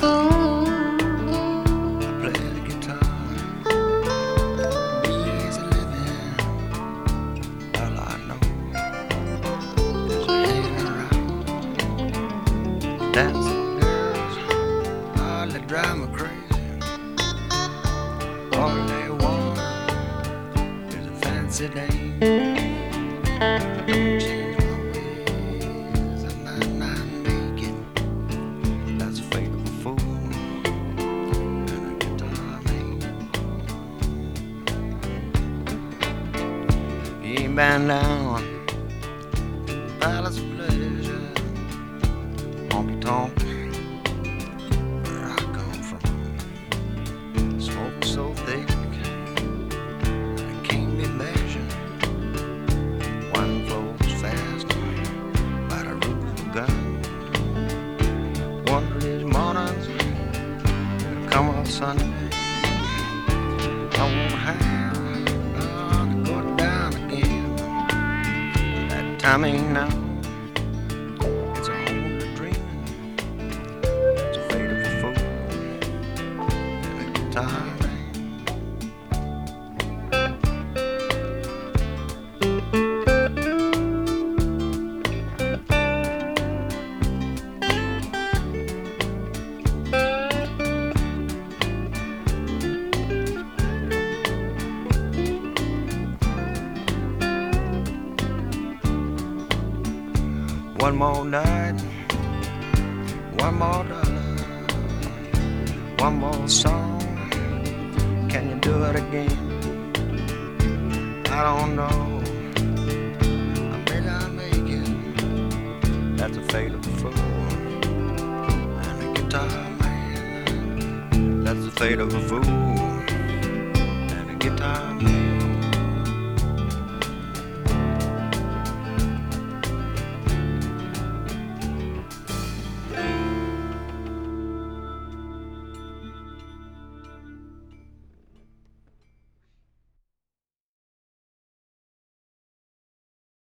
I play the guitar, easy living. All I know is hanging around, dancing girls, all they drive me crazy. All they want is a fancy dame. Don't change my ways, I might not make it. That's the fate of a fool and a guitar man. He ain't been down palace of pleasure, honky tonk, where I come from. Smoke so thick it can't be measured. Wine flows fast by the roof of a gun. One of these mornings, come on Sunday, I won't have to go down again. That time ain't now, it's only dreaming. It's the fate of a fool and a guitar man. One more night, one more dollar, one more song. Can you do it again? I don't know. I may not make it. That's the fate of a fool and a guitar man. That's the fate of a fool